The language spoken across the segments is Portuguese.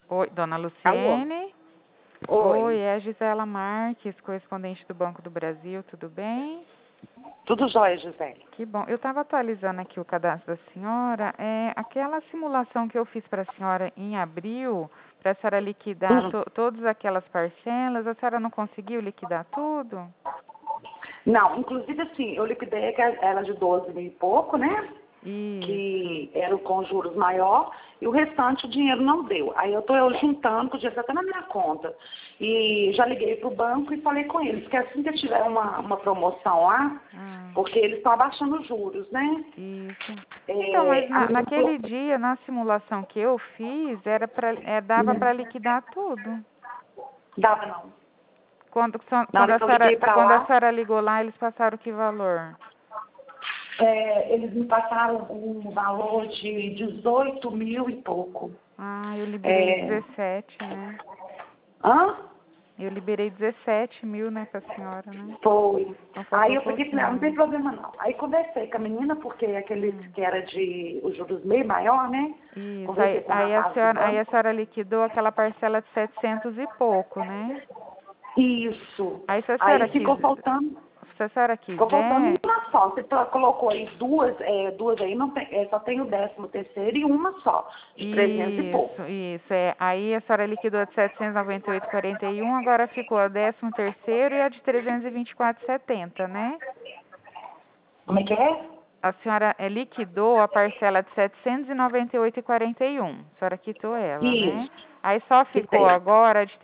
Oi, dona Alô? Luciene? Oi, Oi. é a Gisela Marques, correspondente do Banco do Brasil, tudo bem? Tudo jóia, Gisele? Que bom. Eu estava atualizando aqui o cadastro da senhora. Aquela simulação que eu fiz para a senhora em abril, para a senhora liquidar todas aquelas parcelas, a senhora não conseguiu liquidar tudo? Não, inclusive assim, eu liquidei ela de 12 mil e pouco, né? Isso. Que era com juros maior, e o restante o dinheiro não deu. Aí eu estou juntando, que o dinheiro está até na minha conta. E já liguei para o banco e falei com eles que assim que tiver uma promoção lá, porque eles estão abaixando os juros, né? Isso. Então, mas A menina naquele falou, dia, na simulação que eu fiz, dava para liquidar tudo. dava não. Quando, Na hora que eu liguei para quando a lá, senhora ligou lá, eles passaram que valor? eles me passaram um valor de 18 mil e pouco. Ah, eu liberei 17, né? Hã? Eu liberei 17 mil, né, pra senhora, né? Foi. Então Aí faltou eu peguei e falei, não tem pouquinho. problema não. Aí conversei com a menina, porque aqueles que era de os juros meio maior, né? Isso. Conversei com o rapaz do Aí a banco. senhora liquidou aquela parcela de 700 e pouco, né? Isso. Aí Aí se a senhora ficou faltando quiser, uma só. Você colocou aí duas aí, não tem, só tem o 13º e uma só, de 300 e pouco. isso. Aí a senhora liquidou a de 798,41, agora ficou a 13º e a de 324,70, né? Como é que é? A senhora liquidou a parcela de 798,41. A senhora quitou ela, né? Isso. Aí só Que ficou tem. agora de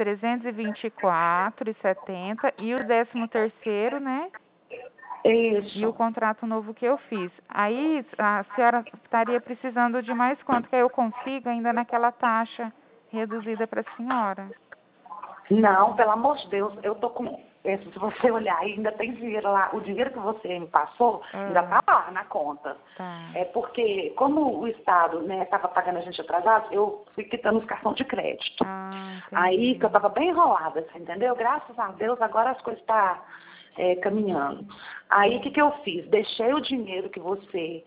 324,70 e o 13º, né? E o Isso. contrato novo que eu fiz. Aí a senhora estaria precisando de mais quanto que aí eu consigo ainda naquela taxa reduzida para a senhora? Não, pelo amor de Deus, eu tô com. Se você olhar, ainda tem dinheiro lá. O dinheiro que você me passou ainda tá lá na conta. Tá. É porque, como o Estado estava pagando a gente atrasado, eu fui quitando os cartões de crédito. Ah, Aí que eu entendi. estava bem enrolada, você entendeu? Graças a Deus, agora as coisas estão caminhando. Aí o que eu fiz? Deixei o dinheiro que você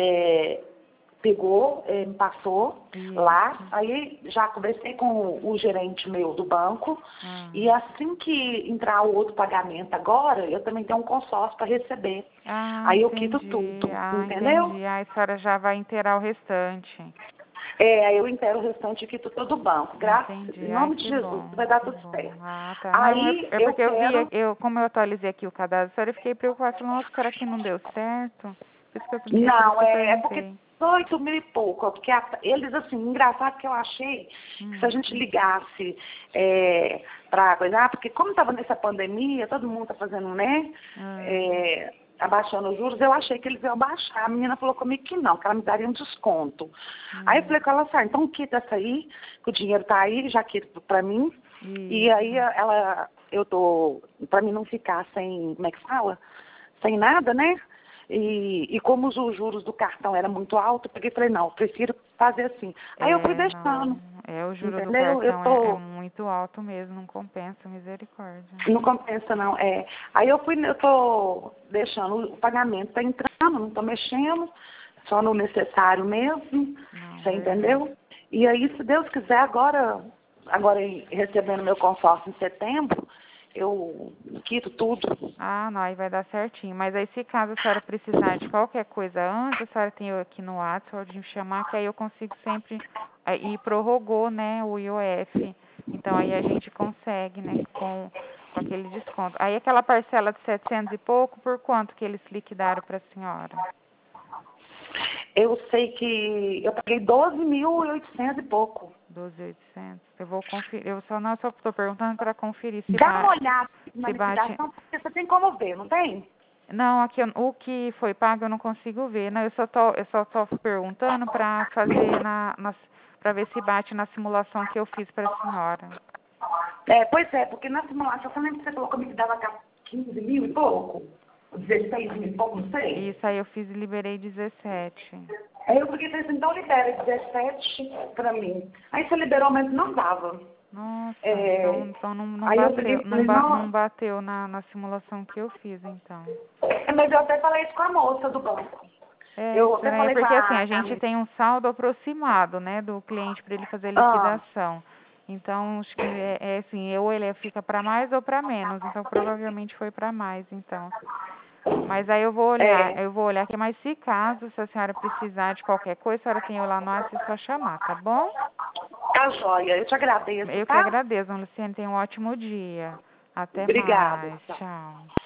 pegou, me passou lá, Isso. aí já conversei com o gerente meu do banco, Ah. e assim que entrar o outro pagamento agora, eu também tenho um consórcio para receber. Ah, Aí eu quito entendi. tudo, Ah, entendeu? entendi. Aí a senhora já vai inteirar o restante. Aí eu inteiro o restante aqui tudo do banco. Graças, Entendi. em Ai, nome de que Jesus, bom, vai dar que tudo bom. certo. Ah, tá. Não, Aí é eu porque eu vi, quero. como eu atualizei aqui o cadastro, a senhora, eu fiquei preocupada. Falei, nossa, será que não deu certo? Por isso Não, que eu é porque perguntei. 18 mil e pouco, porque eles, assim, engraçado que eu achei que se a gente ligasse para coisa, porque como estava nessa pandemia, todo mundo está fazendo, né? Abaixando os juros, eu achei que eles iam baixar. A menina falou comigo que não, que ela me daria um desconto. Aí eu falei com ela assim, então quita essa aí, que o dinheiro tá aí, já quita para mim. E aí para mim não ficar sem, como é que fala? Sem nada, né? E como os juros do cartão era muito alto, eu peguei e falei, não, eu prefiro fazer assim. Aí eu fui deixando, Não. O juro do entendeu? Eu cartão é tô, muito alto mesmo, não compensa, misericórdia. não compensa não. Aí eu tô deixando o pagamento, tá entrando, não tô mexendo, só no necessário mesmo, Não, você verdade. entendeu? E aí, se Deus quiser, agora recebendo meu consórcio em setembro, eu quito tudo. Ah, não, aí vai dar certinho. Mas aí, se caso a senhora precisar de qualquer coisa antes, a senhora tem eu aqui no WhatsApp, pode me chamar, que aí eu consigo sempre. E prorrogou, né, o IOF. Então, aí a gente consegue, né, com aquele desconto. Aí, aquela parcela de 700 e pouco, por quanto que eles liquidaram para a senhora? Eu sei que eu paguei 12.800 e pouco. 12.800. Eu vou conferir. Só estou perguntando para conferir Dá uma olhada na se bate. liquidação, porque você tem como ver, não tem? Não, aqui o que foi pago eu não consigo ver. Não, eu só tô perguntando para fazer para ver se bate na simulação que eu fiz para a senhora. Pois é, porque na simulação, você lembra que você colocou que dava 15 mil e pouco? 16 mil e pouco, não sei? Isso aí eu fiz e liberei 17. Aí eu fiquei pensando, então libera 17 pra mim. Aí você liberou, mas não dava. Nossa, É, então não aí eu peguei bateu, e falei, não, não bateu na simulação que eu fiz, então. mas eu até falei isso com a moça do banco. É Eu até estranho, falei com porque assim, a a gente tem um saldo aproximado, né, do cliente para ele fazer a ah, liquidação. Então, acho que é assim, ou ele fica para mais ou para menos. Então, provavelmente foi para mais, então. Mas aí eu vou olhar aqui. Mas se caso, se a senhora precisar de qualquer coisa, a senhora tem eu lá no WhatsApp, é só chamar, tá bom? Tá joia, eu te agradeço, Eu que tá? agradeço, dona Luciane. Tenha um ótimo dia. Até Obrigada. mais. Tchau.